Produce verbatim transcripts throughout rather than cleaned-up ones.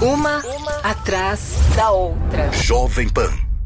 Uma, Uma atrás da outra. Jovem Pan.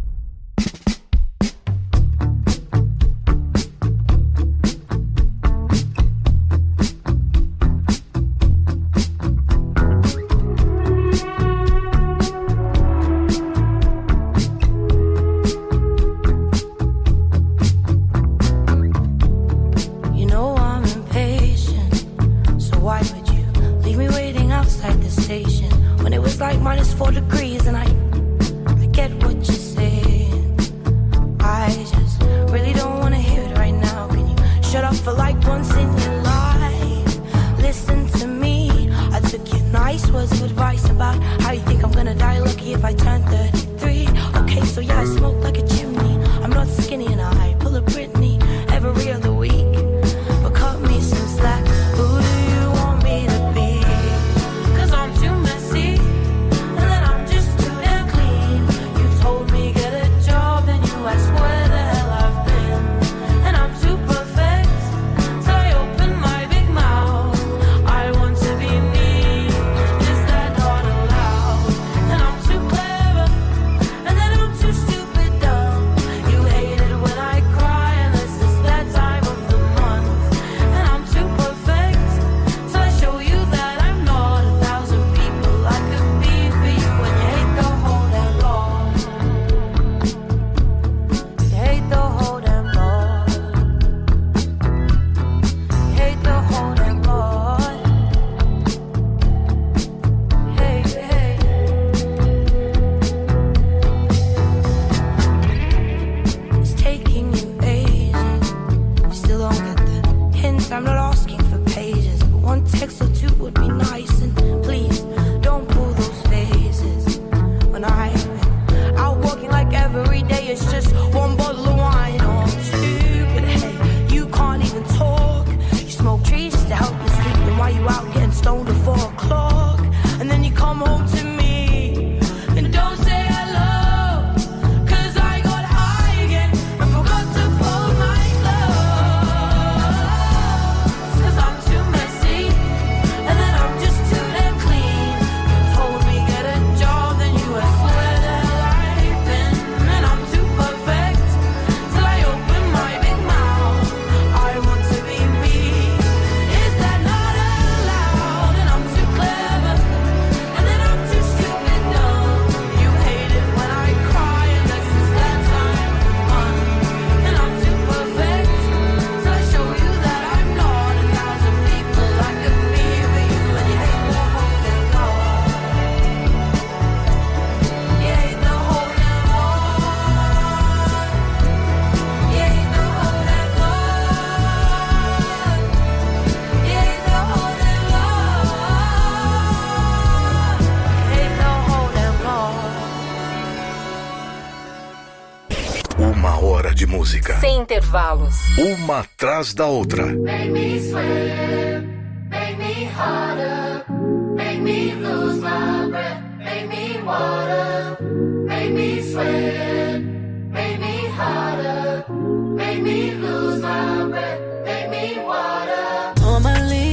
Sem intervalos. Uma atrás da outra. Make me sweat, make me harder, make me lose my breath, make me water, make me sweat, make me harder, make me lose my breath, make me water. Normally,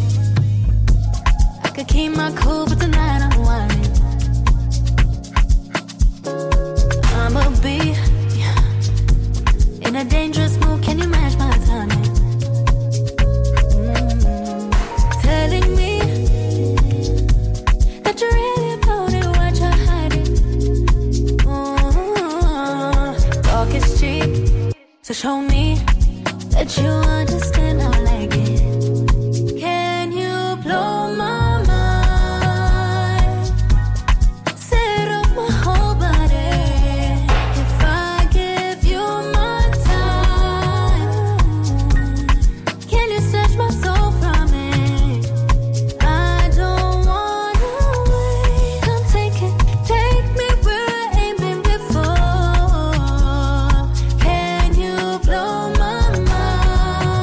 I could keep my cool, but tonight I'm whining. I'ma be in a dangerous mood, can you match my timing? Mm-hmm. Telling me that you're really about it, what you're hiding. Mm-hmm. Talk is cheap, so show me that you understand I like it. Can you blow my mind? Set off my whole body. If I give you my Can you blow my mind?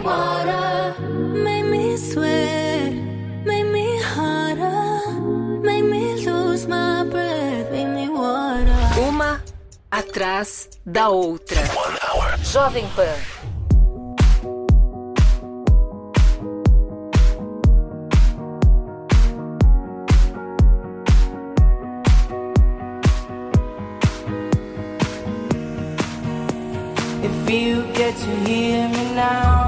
water. Make me sweat, make me harder. Make me lose my breath, make me water. Uma atrás da outra. Jovem Pan. If you get to hear me now,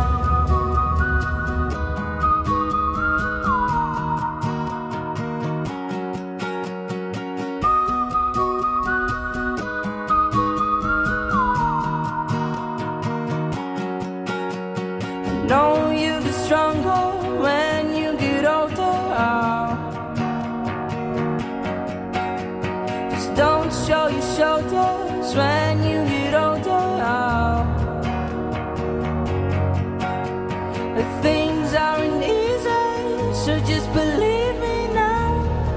I know you get stronger when you get older. Just don't show your shoulders when you get older. Things aren't easy, so just believe me now.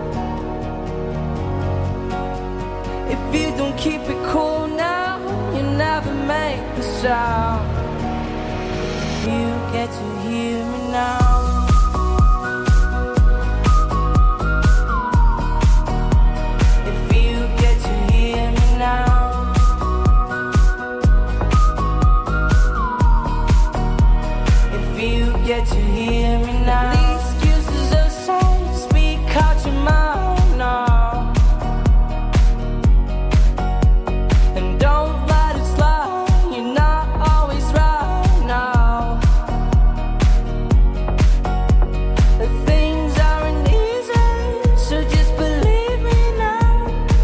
If you don't keep it cool now, you never make the sound. You get to hear me now. If you get to hear me now. You get to hear me now. The excuses aside, speak out your mind now. And don't let it slide, you're not always right now. The things aren't easy, so just believe me now.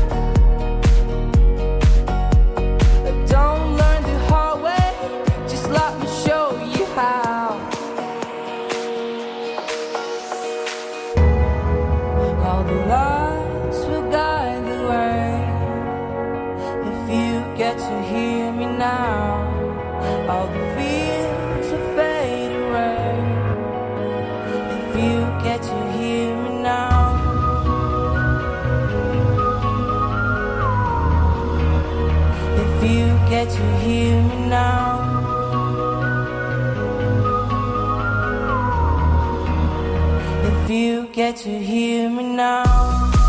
Don't learn the hard way, just let me show you how. All the lights will guide the way. If you get to hear me now, all the fears will fade away. If you get to hear me now. If you get to hear me now. If you get to hear me now.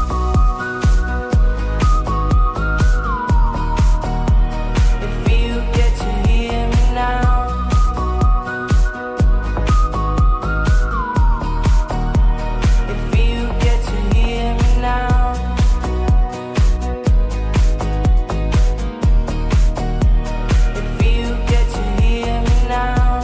If you get to hear me now. If you get to hear me now. If you get to hear me now.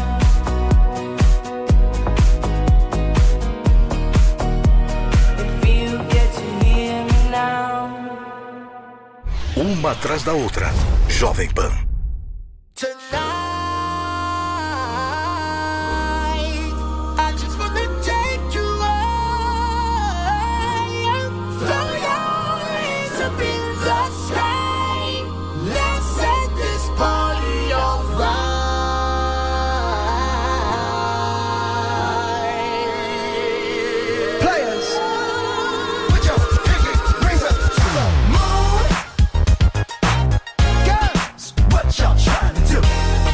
Uma atrás da outra. Jovem Pan. What y'all trying to do?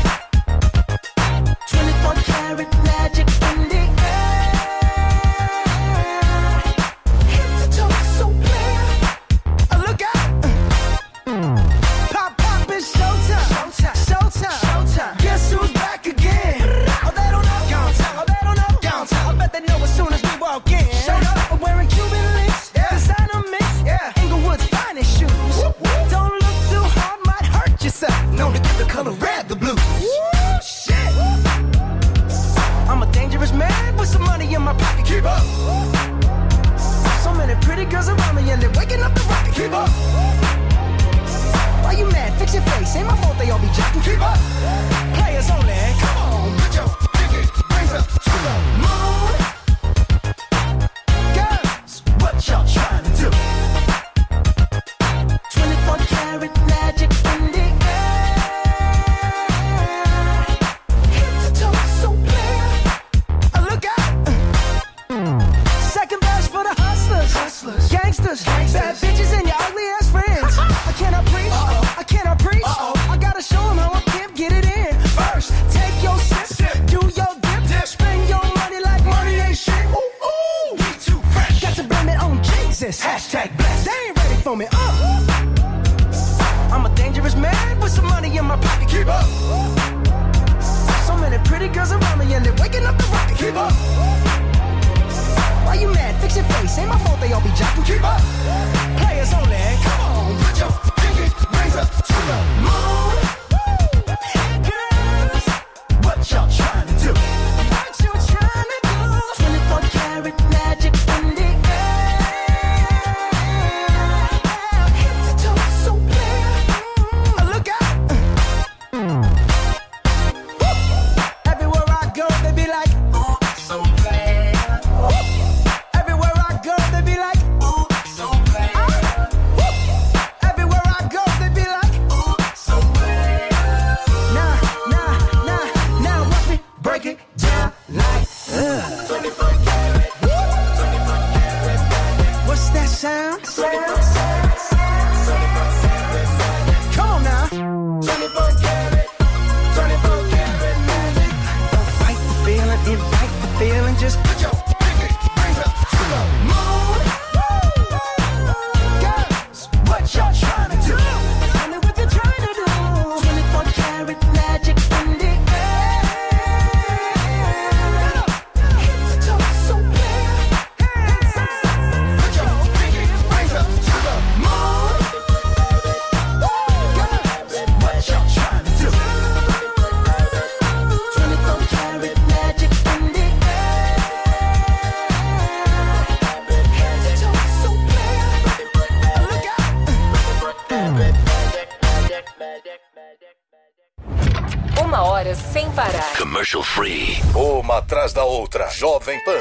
Uma hora sem parar. Commercial free. Uma atrás da outra. Jovem Pan.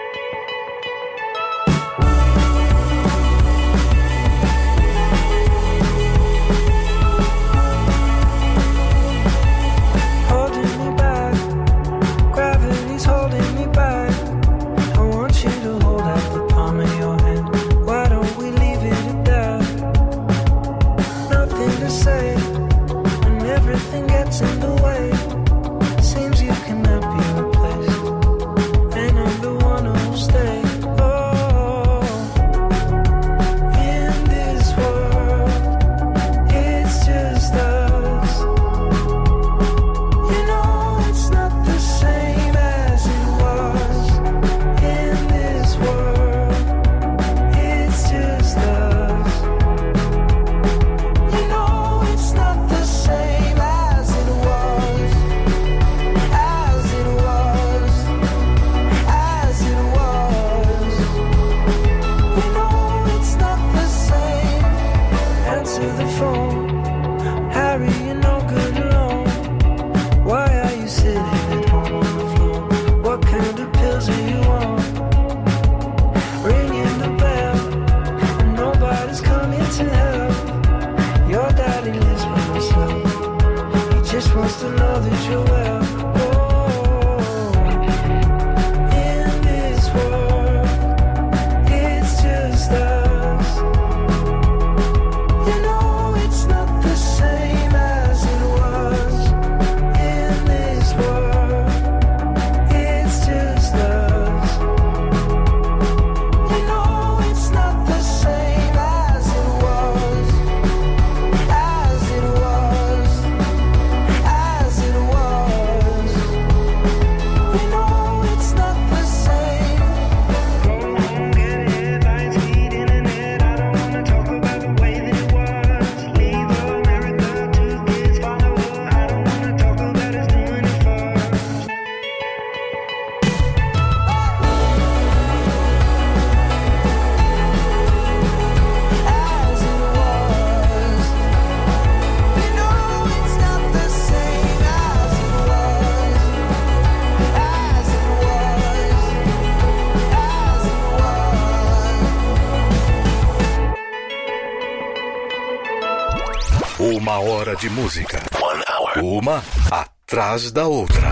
Uma hora de música. One hour. Uma atrás da outra.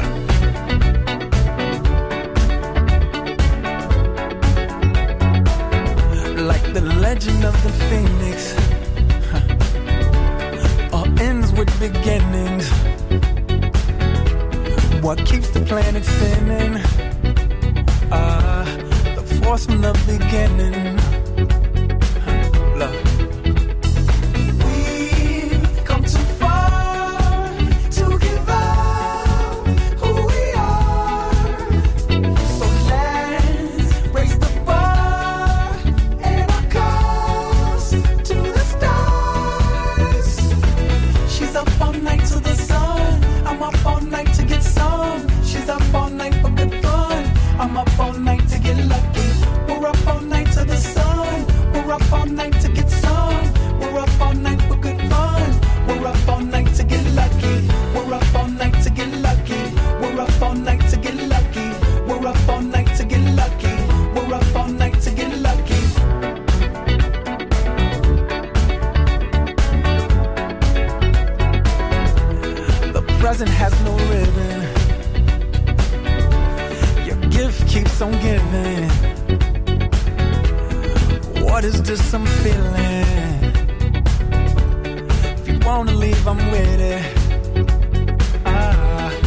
Like the legend of the phoenix, huh. All ends with beginnings. What keeps the planet spinning? Ah, uh, the force from the beginning. Huh. Love. Has no ribbon. Your gift keeps on giving. What is this I'm feeling? If you wanna leave, I'm with it. Ah.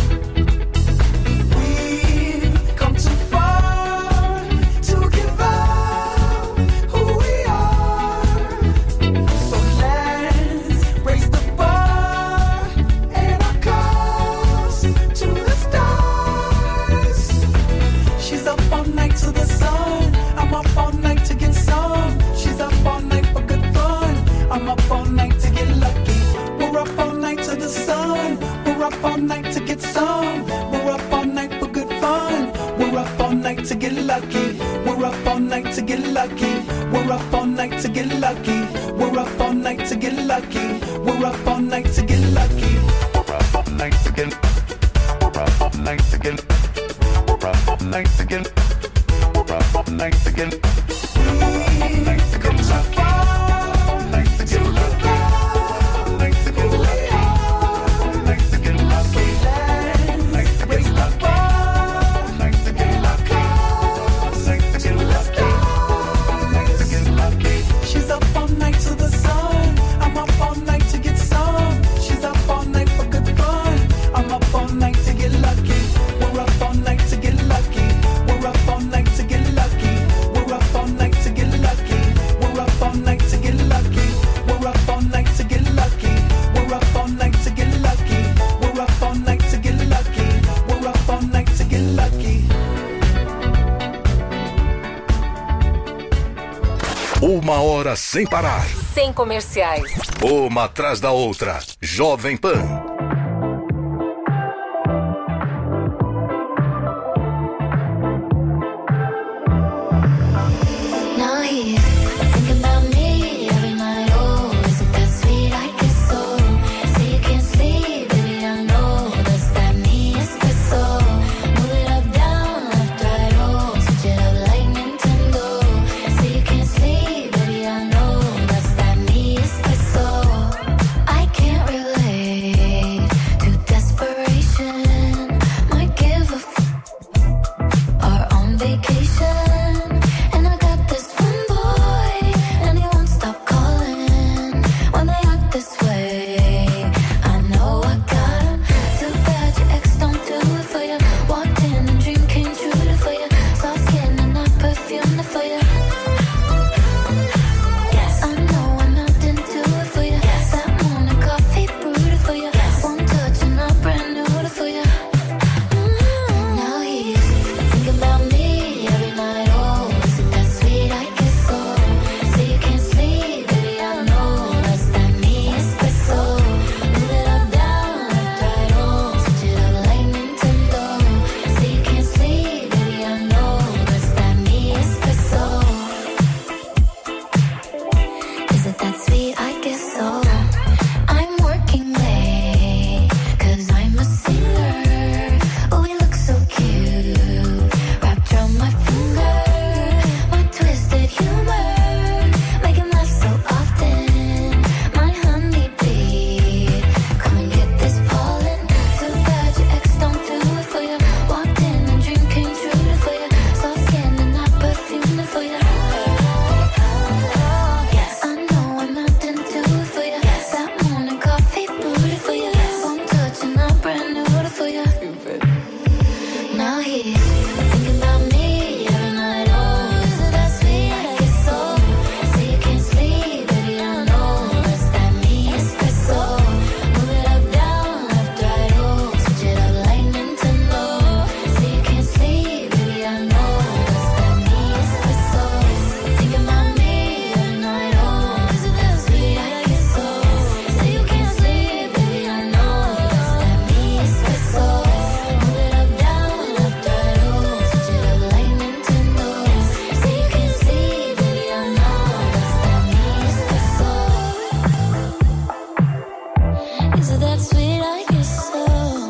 We've come too far to give up who we are. So let's raise the bar and our cups to the stars. She's up all night to the sun. I'm up all night to get some. She's up all night for good fun. I'm up all night to get lucky. We're up all night to the sun. We're up all night to get some. We're up all night for good fun. We're up all night to get lucky. We're up all night to get lucky. We're up all night to get lucky. We're up all night to get lucky. We're up all night to get lucky. nights again. We're up all nights again. We've come so far to look out who we are. So let's raise the bar and our cups to the stars. She's up all night to the sun. I'm up all night to get some. She's up all night for good fun. I'm up all night to get lucky. We're up all night to get lucky. We're up all night to get lucky. We're up all night to get lucky. We're up all night to get lucky. We're up all night to get lucky. We're up all night to get lucky. We're up all night to get lucky. We're up all night to get lucky. Uma hora sem parar. Sem comerciais. Uma atrás da outra. Jovem Pan. Now he's thinking about me every night. Oh, is it that sweet? I guess so. Say you can't sleep, baby, I know that's that me espresso. Move it up, down, left, right, oh, switch it up like Nintendo. Say you can't sleep, baby, I know that's that me espresso. I can't relate to desperation. Might give a f- are on vacation. And I got this one boy, and he won't stop calling when they act this way. I know I got him. Too bad your ex don't do it for you. Walked in and dream came true for you. Soft skin and not perfume for you. Yes, I know I'm out into it for you. That morning coffee brewed for you. One touch and I'm brand new for you. Now he's thinking about me every night. Oh, is it that sweet? I guess so. Say you can't sleep, baby, I know that's that me espresso. Move it up, down, left, right, oh, switch it up like Nintendo. Say you can't sleep, baby, I know that's that me espresso. Is it that sweet? I guess so. I'm working late, cause I'm a singer. Oh, we look so cute, wrapped around my finger. My twisted humor, make him laugh so often. My honey bee, come and get this pollen. Too bad your ex don't do it for you. Walked in and dream came true for you. Soft skin and not perfume for you. Yes, I know I'm out into it for you. That morning coffee brewed for you. One touch and I'm brand new for you. Now he's thinking about me every night. Oh, is it that sweet? I guess so. Say you can't sleep, baby, I know that's that me espresso. Move it up, down, left, right, oh, switch it up like Nintendo. Say you can't sleep, baby, I know that's that me espresso. Thinking about me every night. Oh, is it that sweet? I guess so. Say you can't sleep, baby, I know that's that me espresso. Move it up, down, left, right, oh, switch it up like Nintendo. Say you can't sleep, baby, I know that's that me espresso. Is it that sweet? I guess so.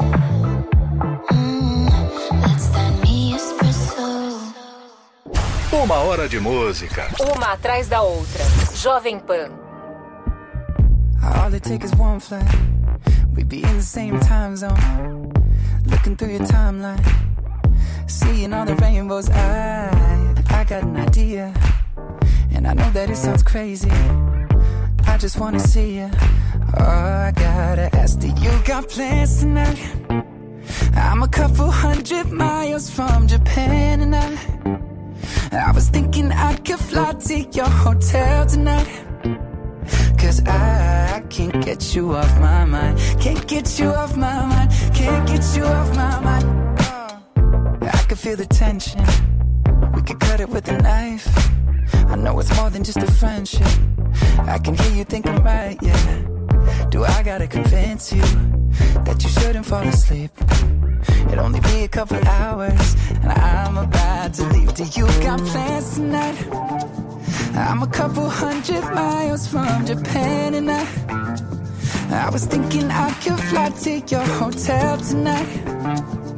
Mm, that's that me espresso. Uma hora de música. Uma atrás da outra. Jovem Pan. All it takes is one flight. We'd be in the same time zone. Looking through your timeline, seeing all the rainbows. I, I got an idea, and I know that it sounds crazy. I just wanna see you. Oh, I gotta ask, do you got plans tonight? I'm a couple hundred miles from Japan, and I, I was thinking I could fly to your hotel tonight. Cause I, I can't get you off my mind. Can't get you off my mind. Can't get you off my mind. Oh, I could feel the tension. We could cut it with a knife. I know it's more than just a friendship. I can hear you thinking right, yeah. Do I gotta convince you that you shouldn't fall asleep? It'll only be a couple hours, and I'm about to leave. Do you got plans tonight? I'm a couple hundred miles from Japan, and I I was thinking I could fly to your hotel tonight.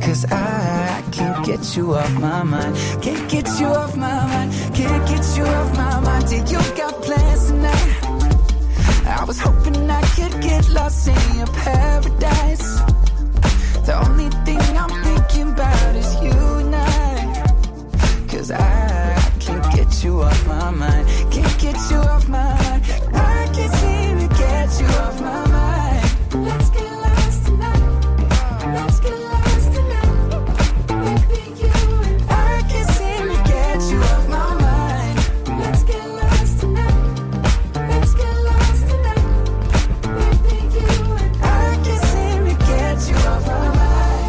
Cause I can't get you off my mind. Can't get you off my mind. Can't get you off my mind. Till you got plans tonight. I was hoping I could get lost in your paradise. The only thing I'm thinking about is you and I. Cause I can't get you off my mind. Can't get you off my mind. I can't seem to get you off my mind. Let's get lost tonight. Let's get lost tonight. Baby, you and I can't seem to get you off my mind. Let's get lost tonight. Let's get lost tonight. Baby, you and I can't seem to get you off my mind.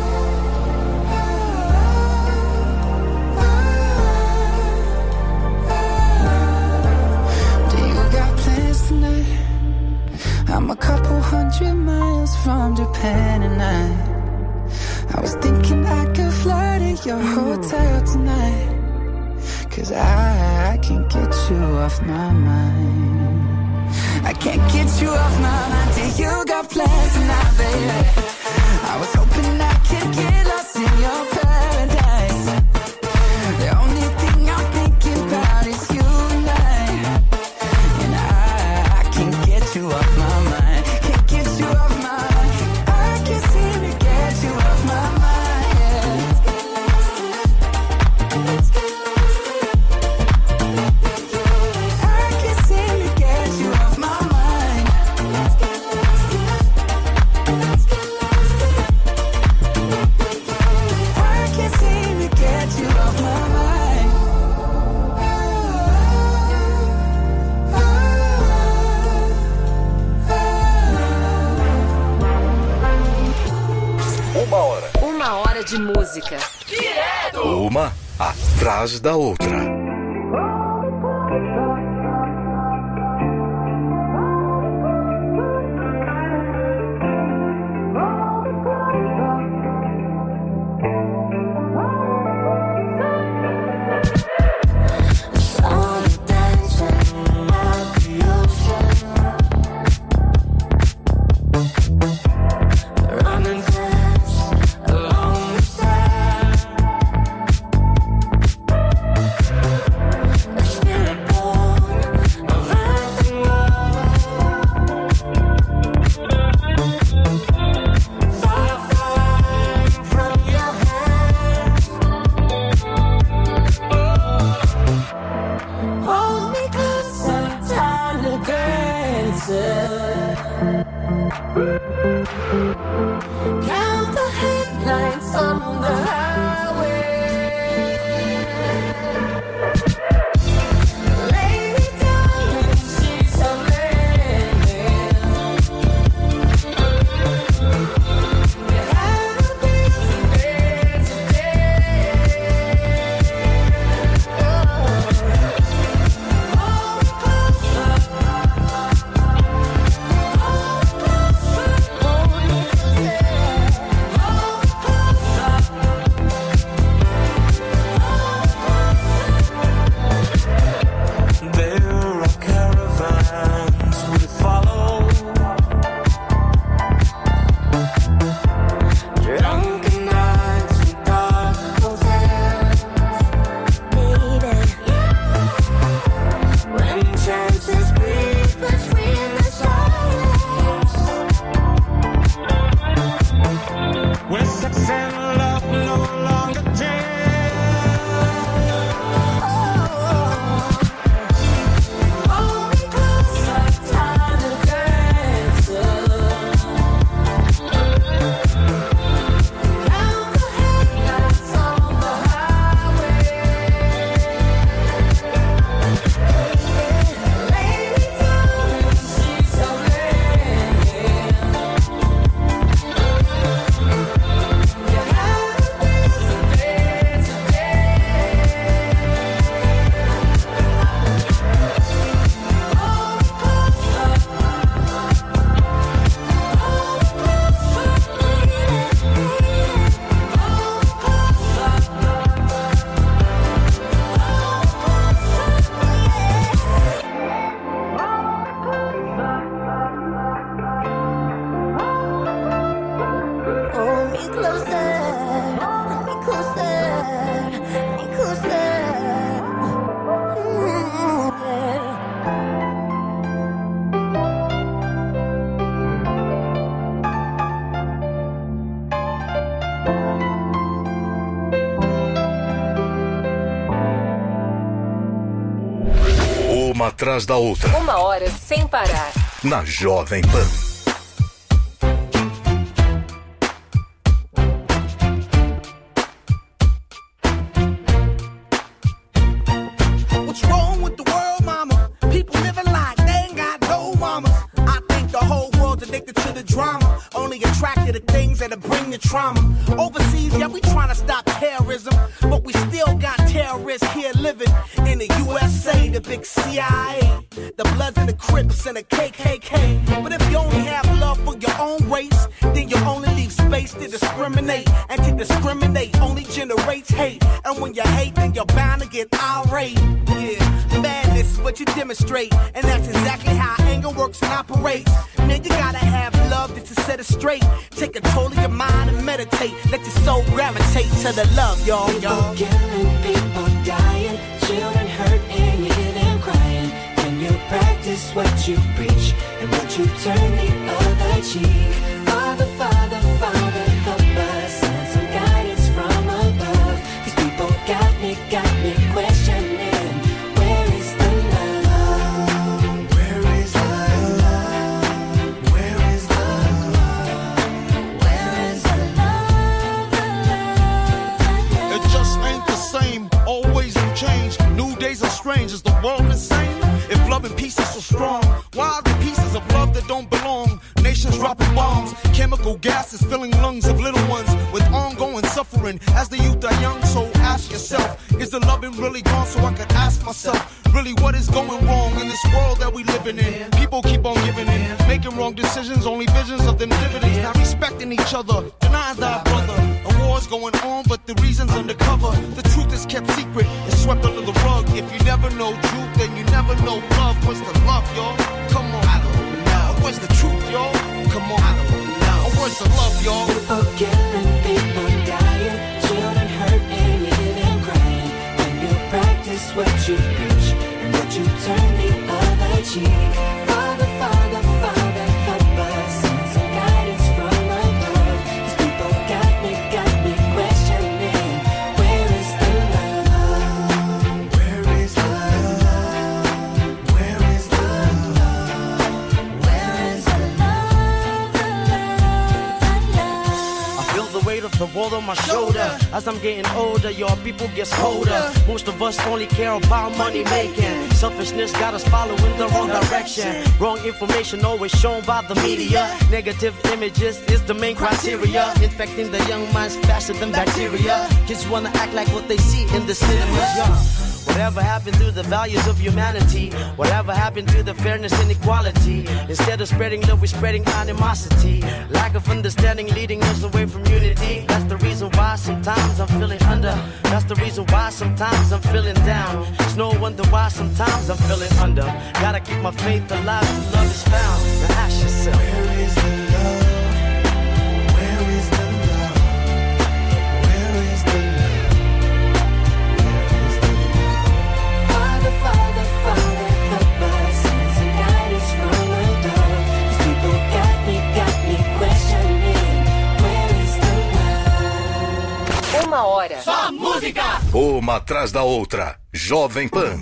I'm a couple hundred miles from Japan and I I was thinking I could fly to your hotel tonight. Cause I, I can't get you off my mind. I can't get you off my mind till you got plans tonight, baby. I was hoping I could get lost in your paradise. The only thing I'm thinking about is you and I. And I, I can't get you off my mind. Can't get you off my mind. I can't seem to get you off my mind. Yeah. Let's get lost tonight. I can't seem to get you off my mind. Let's get lost tonight. Let's get lost tonight. I can't seem to get you off my mind. Uma hora. Uma hora de música. Uma atrás da outra. Count the headlights on the highway. Lady darling, she's a man. You had a busy day today. Hold me closer. There are caravans we follow, drunken nights and dark hotels, baby. When chances breathe between the silence, when sex and love no longer dance. Hold me closer, time to dance. Count the headlights on the highway. Lady darling, she's a man. You had a busy day today. Hold me closer. Hold me closer, baby. Hold me closer. Hold me closer. Uma atrás da outra. Uma hora sem parar. Na Jovem Pan. What's wrong with the world, mama? People living like they ain't got no mamas. I think the whole world's addicted to the drama, only attracted to things that'll bring the trauma. Overseas, yeah, we trying to stop terrorism, but we still got terrorists here living in the U S A, the big C I A, the Bloods and the Crips and the K K K. But if you only have love for your own race, then you only leave space to discriminate, and to discriminate only generates hate. And when you hate, then you're bound to get irate. Yeah, madness is what you demonstrate, and that's exactly how anger works and operates. Man, you gotta have love just to set it straight. Take control of your mind and meditate. Let your soul gravitate to the love, y'all, y'all. People killing, people dying, children hurt and you hear them crying. Can you practice what you preach and would you turn the other cheek? Father, Father, Father, help us, send some guidance from above. These people got me, got me questioning. Where is the love? Where is the love? Where is the love? Where is the love? The love, the love? It just ain't the same, always new change. New days are strange, is the world insane? If love and peace is so strong, why are there pieces of love that don't belong? Nations dropping bombs, chemical gases filling lungs of little ones with ongoing suffering. As the youth are young, so ask yourself, is the loving really gone? So I could ask myself, really what is going wrong in this world that we living in? People keep on giving in, making wrong decisions, only visions of them dividends. Not respecting each other, denying thy brother. A war's going on, but the reason's undercover. The truth is kept secret, it's swept under the rug. If you never know truth, then you never know love. What's the love, y'all? Come on, I don't know. Where's the truth, y'all? Come on, I don't know. Where's the love, y'all? People killing, people dying, children hurt and you hear them crying. When you practice what you preach and would you turn the other cheek? Father, Father, Father, help us, send some guidance from above. These people got me, got me questioning. Where is the love? Where is the love? Where is the love? Where is the love? The love, the love. I feel the weight of the world on my shoulder. As I'm getting older, your people gets colder. Most of us only care about money making. Selfishness got us following the wrong direction. Wrong information always shown by the media. Negative images is the main criteria. Infecting the young minds faster than bacteria. Kids wanna act like what they see in the cinemas, yeah. Whatever happened to the values of humanity? Whatever happened to the fairness and equality? Instead of spreading love, we're spreading animosity. Lack of understanding leading us away from unity. That's the reason why sometimes I'm feeling under. That's the reason why sometimes I'm feeling down. It's no wonder why sometimes I'm feeling under. Gotta keep my faith alive till love is found. Now ask yourself, where is the love? Where is the love? Where is the love? Father, Father, Father, help us, send some guidance from above. These people got me, got me questioning. Where is the love? Uma hora. Só música! Uma atrás da outra. Jovem Pan.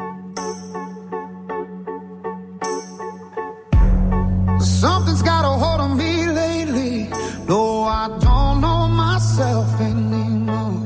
Something's got a hold on me lately. No, I don't know myself anymore.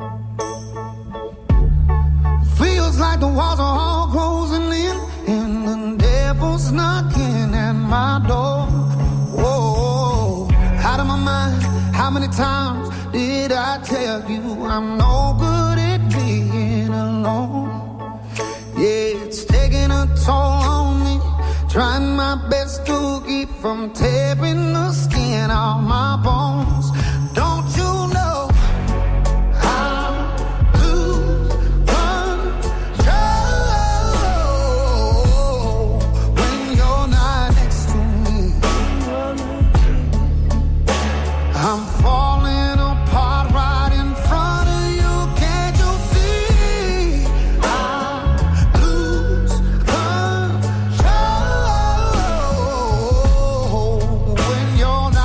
Feels like the walls are all closing in, and the devil's knocking at my door. Whoa, out of my mind. How many times did I tell you I'm no good at being alone? Yeah, it's taking a toll on me. Trying my best to keep from tearing the skin off my bones. Don't you know I lose control when you're not next to me? I'm falling apart right in front of you. Can't you see? I lose control when you're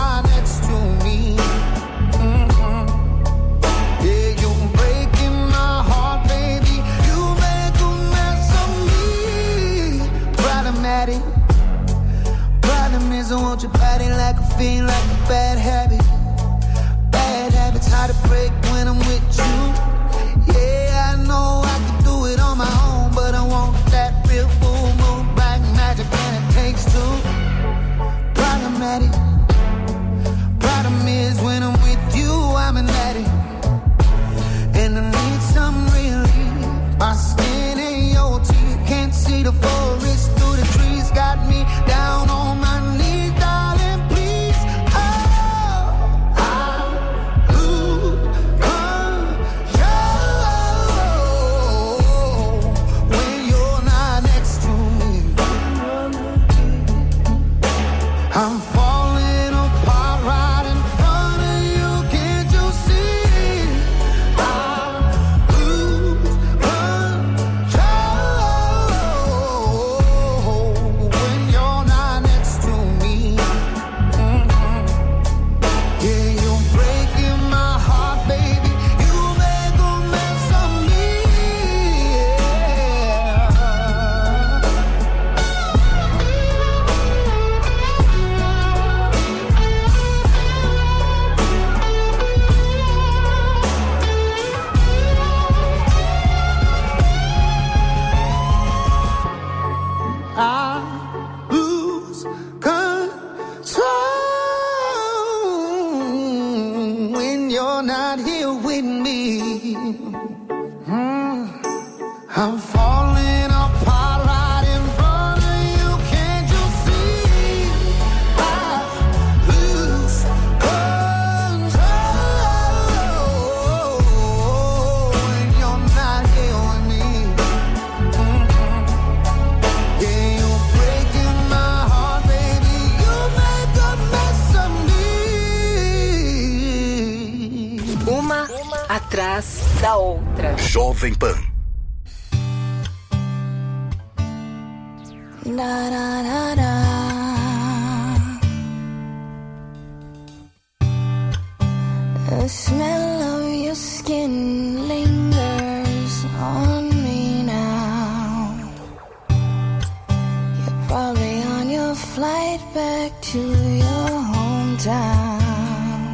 you're not here with me. Mm. I'm falling apart right in front of you. Can't you see? I lose control when you're not here with me. Mm-hmm. Yeah, you're breaking my heart, baby. You make a mess of me. Uma atrás da outra. Jovem Pan. Da, da, da, da. The smell of your skin lingers on me now. You're probably on your flight back to your hometown.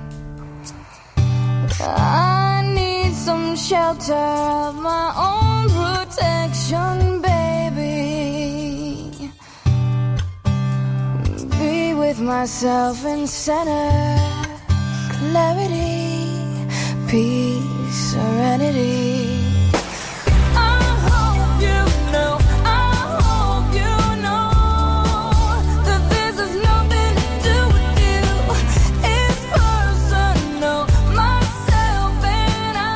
I need some shelter of my own protection, baby. Be with myself in center, clarity, peace, serenity. I hope you know, I hope you know that this has nothing to do with you. It's personal, myself and I.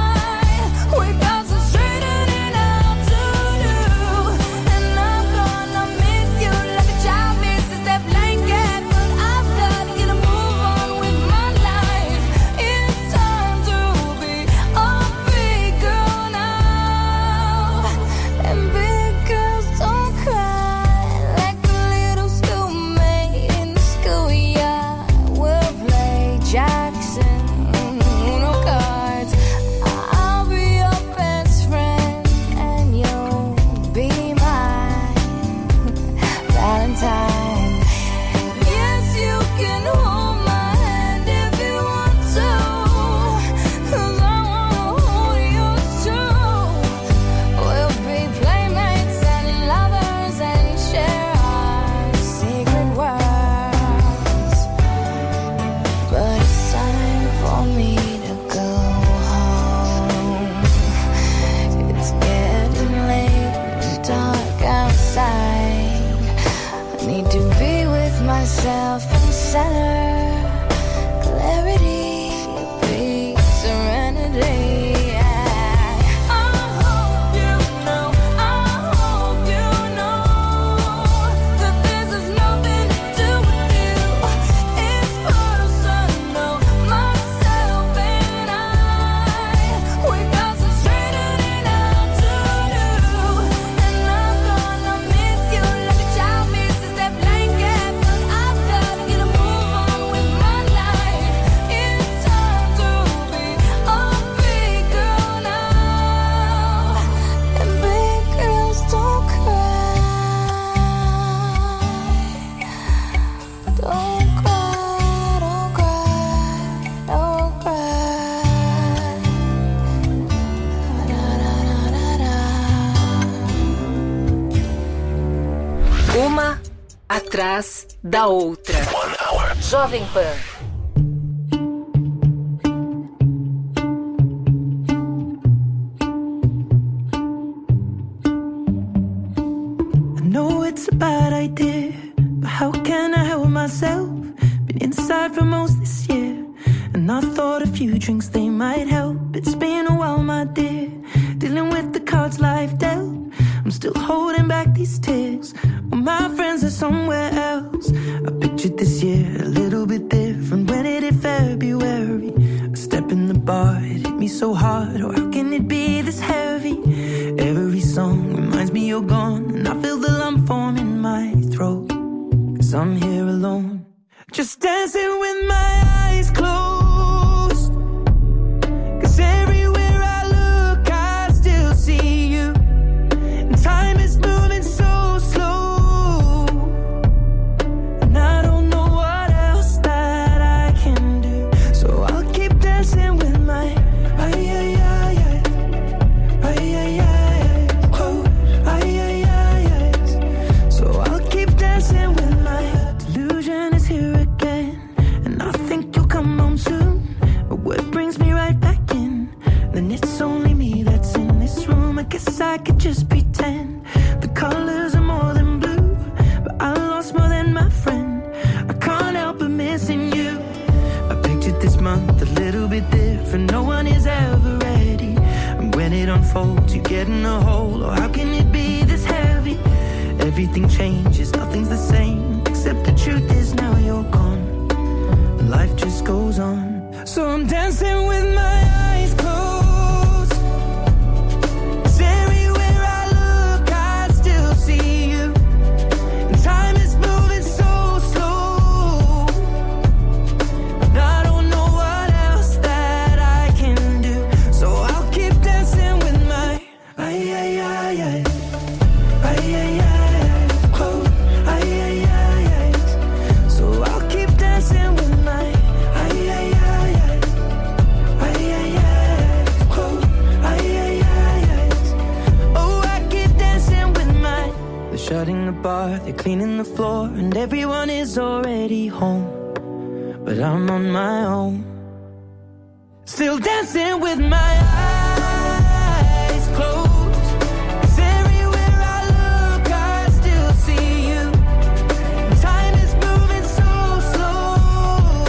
We got some straightening out to do, and I'm gonna miss you like a child misses that blanket. But I've got to get a move on with my life. It's time to be a big girl now. And big girls don't cry like a little schoolmate in the schoolyard. We'll play Jackson, Uno cards. I'll be your best friend and you'll be my Valentine. Yes, you can hold my hand if you want to, 'cause I wanna hold yours too. We'll be playmates and lovers and share our secret worlds. But it's time for me to go home. It's getting late and dark outside. I need to be with myself in center, clarity, peace, serenity. I hope you know, I hope you know that this has nothing to do with you. It's personal, myself and I. We got some straightening out to do, and I'm gonna miss you like a child misses that blanket. But I've got to get a move on with my life. It's time to be a big girl now. And big girls don't cry. Don't cry, don't cry, don't cry. Da, da, da, da, da. Uma atrás da outra. Jovem Pan. I know it's a bad idea, but how can I help myself? Been inside for most this year, and I thought a few drinks they might help. It's been a while, my dear, dealing with the cards life dealt. I'm still holding back these tears, well, my friends are somewhere else. I pictured this year a little bit different. When it hit February, a step in the bar, it hit me so hard. Oh, how can it be this heavy? Every song reminds me you're gone, and I feel the lump form in my throat, 'cause I'm here alone, just dancing with my eyes closed. 'Cause everywhere I look I still see you, and time is moving so slow, and I don't know what else that little bit different. No one is ever ready. And when it unfolds, you get in a hole. Or how can it be this heavy? Everything changes, nothing's the same. Except the truth is now you're gone. And life just goes on. So I'm dancing with my eyes closed. 'Cause everywhere I look, I still see you. And time is moving so slow. And I don't know what else that I can do. So I'll keep dancing with my ay, ay, ay, ay. Ay, ay, ay, close. Ay, ay, ay, ay. So I'll keep dancing with my ay, ay, ay, ay. Ay, ay, ay, close. Ay, ay, ay, ay. Oh, I keep dancing with my. They're shutting the bar, they're cleaning the floor, and everyone is already home. But I'm on my own, still dancing with my eyes closed. 'Cause everywhere I look, I still see you. Time is moving so slow.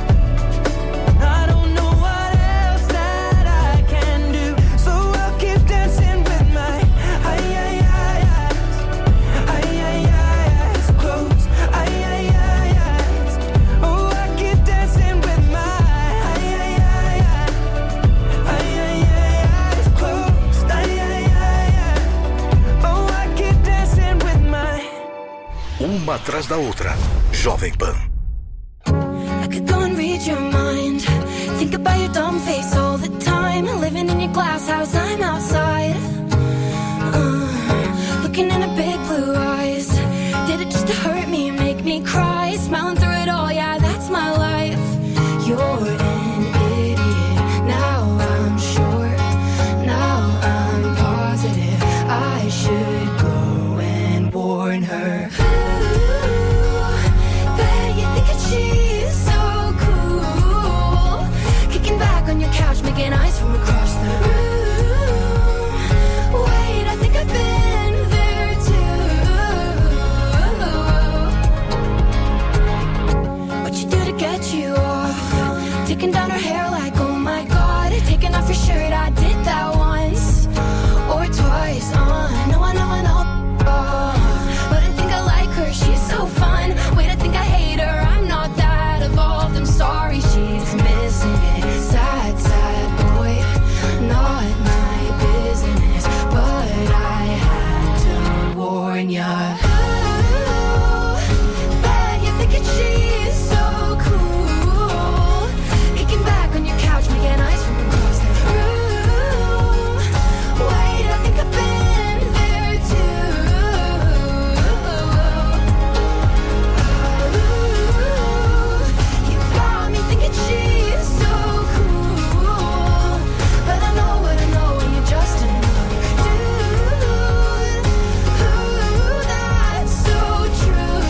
I don't know what else that I can do. So I'll keep dancing with my ay, ay, ay, eyes. Ay, ay, ay, eyes closed. Ay, ay, ay, eyes. Oh, I keep dancing with my ay, ay, ay, ay. Ay, ay, ay, eyes closed. Ay, ay, ay, ay. Oh, I keep dancing with my. Uma atrás da outra. Jovem Pan. I could go and read your mind. Think about your dumb face all the time. Living in your glass house, I'm outside. Uh, looking in her big blue eyes. Did it just to hurt me, make me cry? Smiling through it all, yeah, that's my life. You're an idiot. Now I'm sure. Now I'm positive. I should go and warn her. Bet you think that she's so cool. Kicking back on your couch, making eyes from across the room. Wait, I think I've been there too. What you do to get you off? Taking down her hair like, oh my god. Taking off your shirt, I did that once or twice. Uh, no, I know, I know. Off. But I think I like her, she's so fun. Wait, I think I hate her, I'm not that evolved. I'm sorry, she's missing it. Sad, sad boy, not my business. But I had to warn ya. Ooh, bet you're thinking she's so cool. Kicking back on your couch, making eyes from across the room. Wait, I think I've been there too. You got me thinking she's so cool. But I know what I know, and you're just another dude. Ooh, that's so true.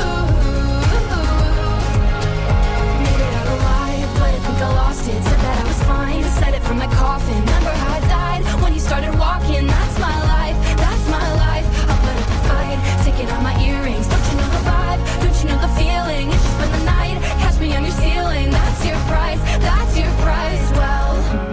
Made it out alive, but I think I lost it. Said that I was fine, said it from my coffin. Remember how I died when you started walking? That's my life, that's my life. I'll put up a fight, taking out my earrings. Don't you know the vibe? Don't you know the feeling? It's just been the night, catch me on your ceiling. That's your price, that's your price. Well,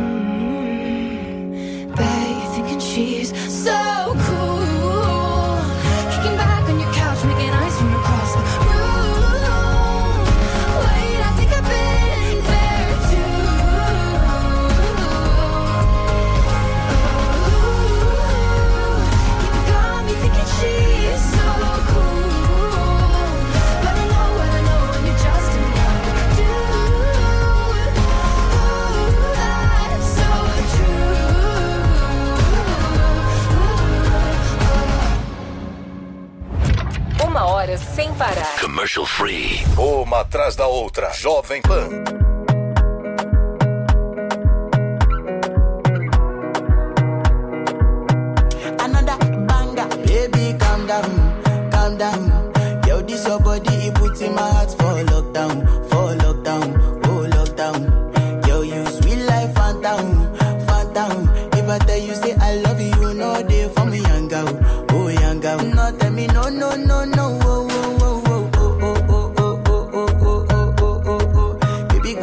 mm, bet you're thinking she's so cool. Kicking back on your couch, making eyes from across the room. Wait, I think I've been there too. You got me thinking she's so cool. But I know what I know, and you're just another dude. Ooh, that's so true. Uma hora sem parar. Commercial free. Uma atrás da outra. Jovem Pan. Another banger. Baby, calm down, calm down. Yo, this your body, it puts in my heart for lockdown, for lockdown, oh lockdown. Yo, you sweet life, phantom, phantom. If I tell you, say I love you, you know they for me, young girl, oh young girl. No, tell me, no, no, no, no, oh, oh, oh, oh, oh, oh, oh, oh, oh, oh, oh, oh, oh, oh. Baby,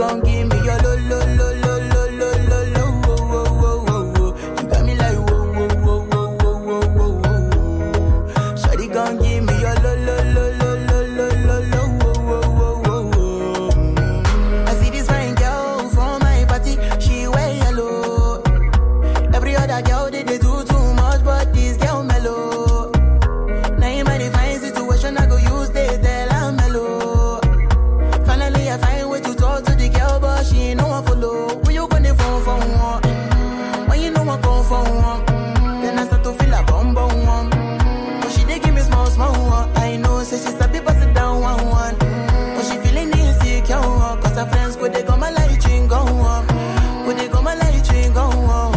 for one. Mm-hmm. Then I start to feel a bum bum one. Mm-hmm. But she dey give me small small one. I know, say she sabi pass it down one one. Mm-hmm. But she feeling insecure, cause her friends go they go my light ring go on. Go they go my light ring go on.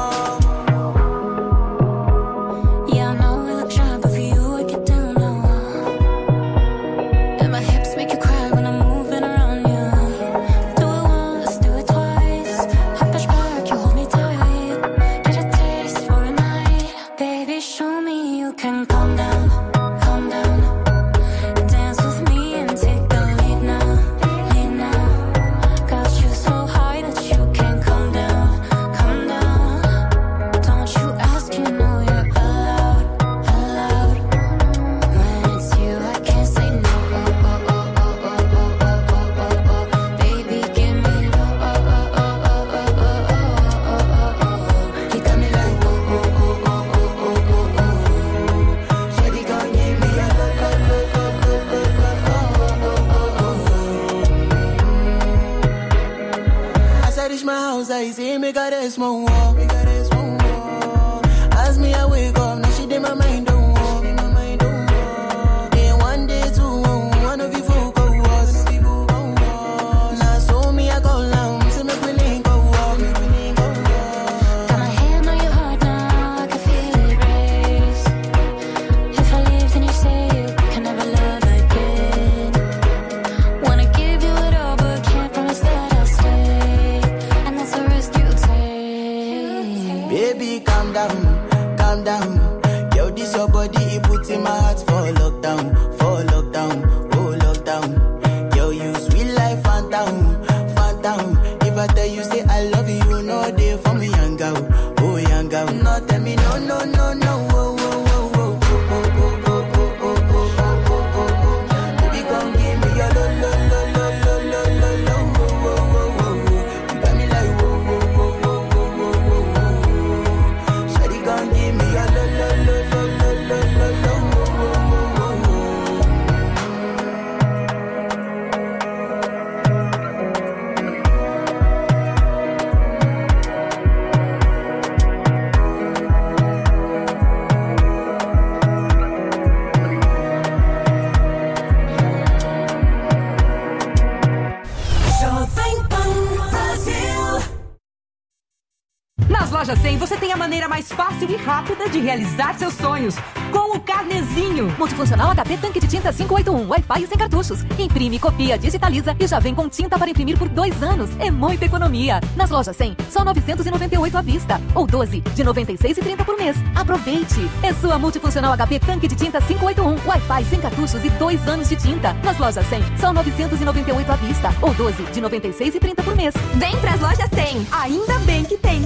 Loja cem, você tem a maneira mais fácil e rápida de realizar seus sonhos. Com o Carnezinho. Multifuncional H P Tanque de Tinta quinhentos e oitenta e um. Wi-Fi e sem cartuchos. Imprime, copia, digitaliza e já vem com tinta para imprimir por dois anos. É muita economia. Nas lojas cem, só novecentos e noventa e oito à vista. Ou doze, de noventa e seis reais e trinta por mês. Aproveite. É sua Multifuncional H P Tanque de Tinta quinhentos e oitenta e um. Wi-Fi sem cartuchos e dois anos de tinta. Nas lojas cem, só novecentos e noventa e oito à vista. Ou doze, de noventa e seis reais e trinta por mês. Vem pras lojas cem. Ainda bem que tem.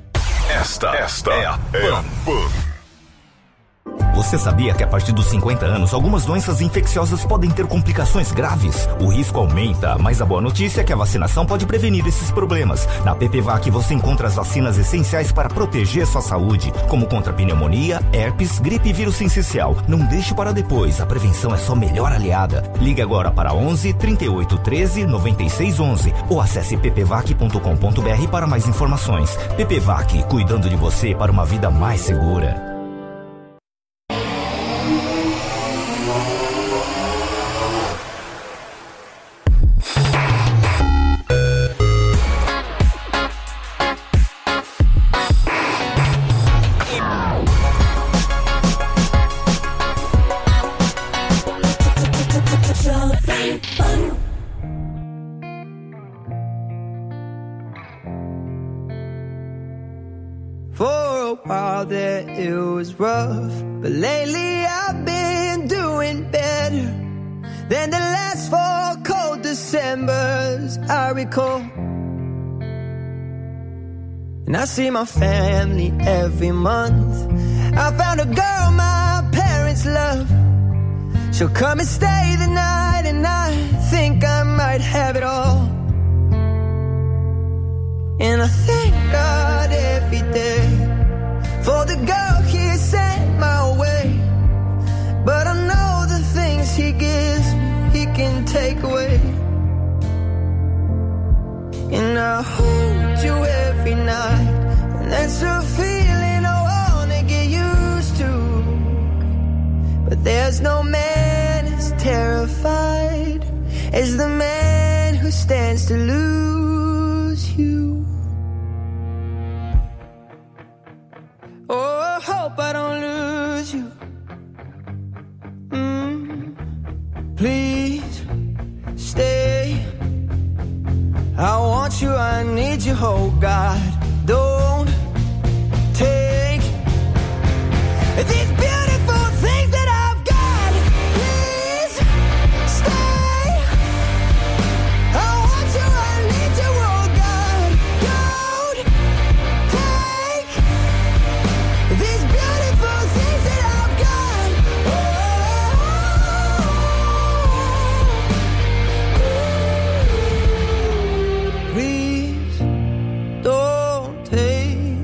Esta, esta é a Pan. Você sabia que a partir dos cinquenta anos, algumas doenças infecciosas podem ter complicações graves? O risco aumenta, mas a boa notícia é que a vacinação pode prevenir esses problemas. Na PPVAC você encontra as vacinas essenciais para proteger sua saúde, como contra pneumonia, herpes, gripe e vírus sincicial. Não deixe para depois, a prevenção é sua melhor aliada. Ligue agora para onze, trinta e oito, treze, noventa e seis, onze ou acesse p p vac ponto com ponto b r para mais informações. PPVAC, cuidando de você para uma vida mais segura. That it was rough, but lately I've been doing better than the last four cold Decembers I recall. And I see my family every month. I found a girl my parents love. She'll come and stay the night, and I think I might have it all. And I thank God every day for the girl he sent my way. But I know the things he gives me, he can take away. And I hold you every night, and that's a feeling There's no man as terrified as the man who stands to lose you. Oh, I hope I don't lose you. Mm. Please stay. I want you, I need you, oh God. Don't take these beautiful things that I've got. Please stay. I want you, I need you, oh God. Don't take these beautiful things that I've got. Oh, please don't take.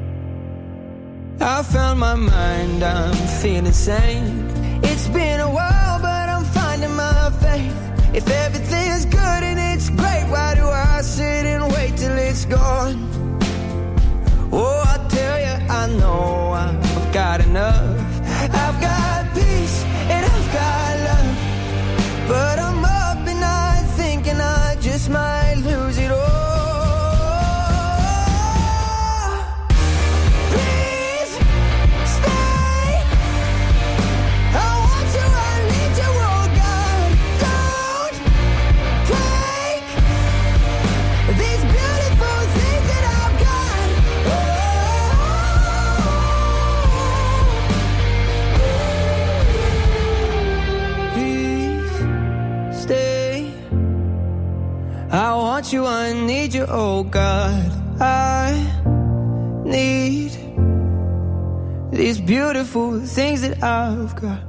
I found my mind, I'm feeling sane. It's been a while, but I'm finding my faith. If everything's good and it's great, why do I sit and wait till it's gone? Oh, I tell you, I know I've got enough. I've got peace and I've got love, but I'm up and I'm thinking I just might lose it all. Please stay. I want you, I need you, oh God. Don't take these beautiful things that I've got. Please stay. I want you, I need you, oh God. I need these beautiful things that I've got.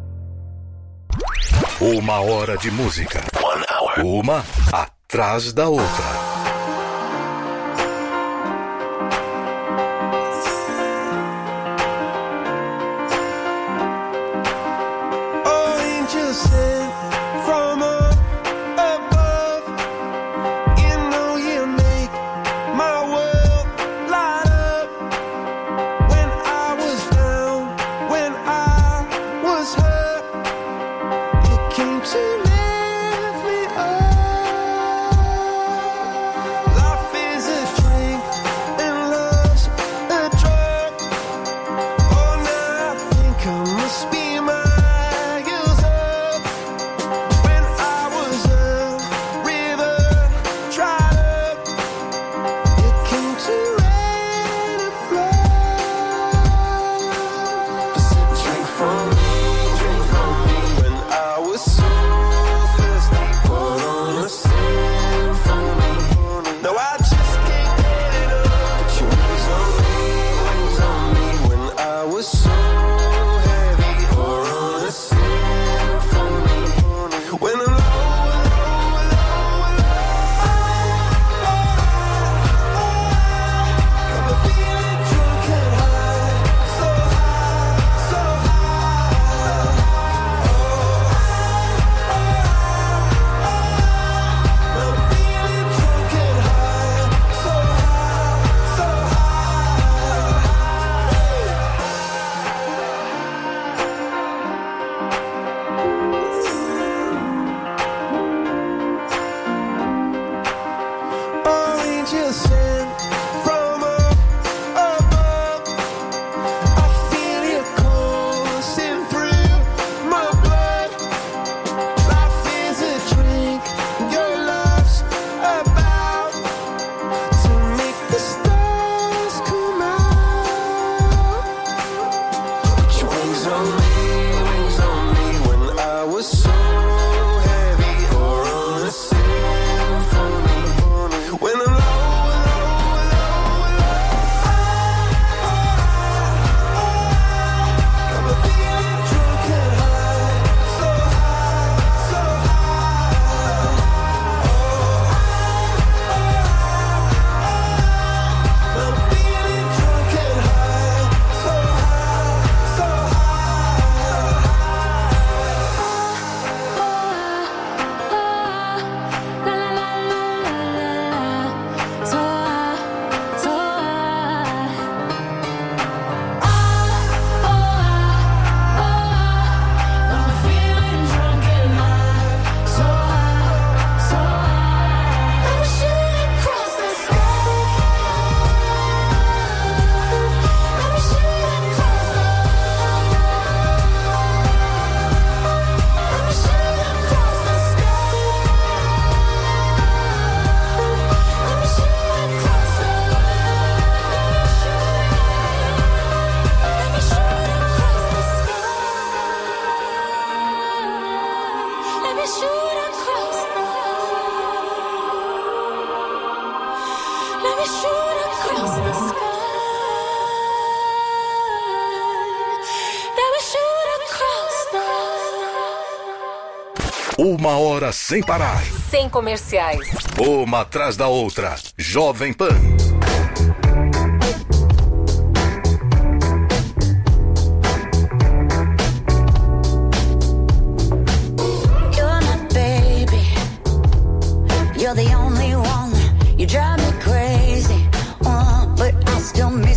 Uma hora de música. One hour. Uma atrás da outra. Oh, angels sent from up above. You know you make my world light up. When I was down, when I was hurt, you came to lift me up. we shoot across the sky. That we shoot across the. Uma hora sem parar. Sem comerciais. Uma atrás da outra. Jovem Pan. You're the only one, you drive me crazy, uh, but I still miss